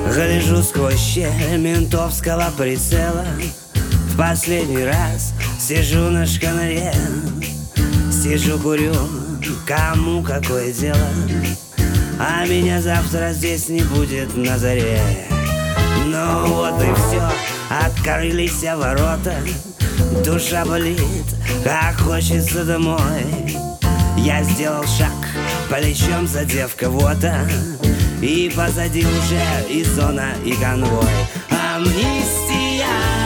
гляжу сквозь щель ментовского прицела. В последний раз сижу на шканаре, сижу, курю, кому какое дело. А меня завтра здесь не будет на заре. Ну вот и все, открылись ворота. Душа болит, как хочется домой. Я сделал шаг, плечом задев кого-то, и позади уже и зона, и конвой. Амнистия.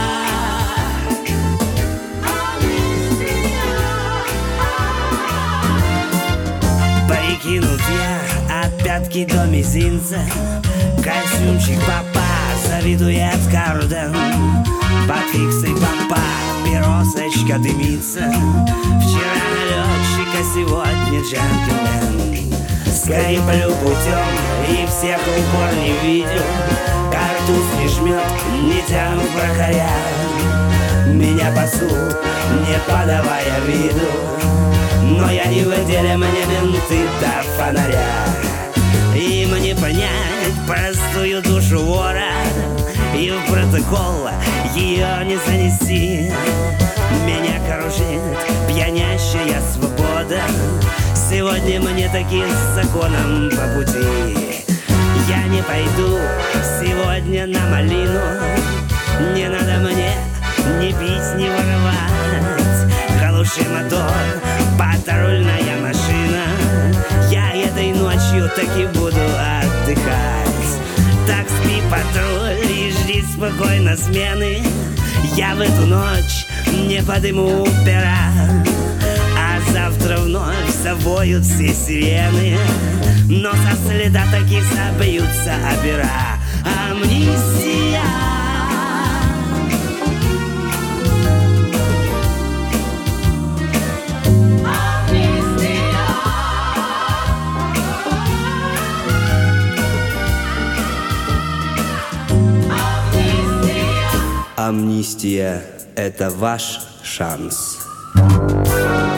Прикинут я от пятки до мизинца, костюмчик папа завидует Карден. Под фиксой папа пиросочка дымится. Вчера налетчик, а сегодня джентльмен. Скриплю путем и всех упор не видел. Картуз не жмет, не тяну прохоря. Меня пасут, не подавая виду. Но я не в деле, мне менты до фонаря. И мне понять простую душу вора, и в протокол ее не занести. Меня кружит пьянящая свобода. Сегодня мне таким законом по пути. Я не пойду сегодня на малину. Не надо мне ни пить, ни воровать. Глуши мотор, патрульная машина. Я этой ночью таки буду отдыхать. Так спи, патруль, и жди спокойно смены. Я в эту ночь не подыму пера. А завтра вновь завоют все сирены. Но со следа таки забьются опера. Амнистия. Амнистия — это ваш шанс.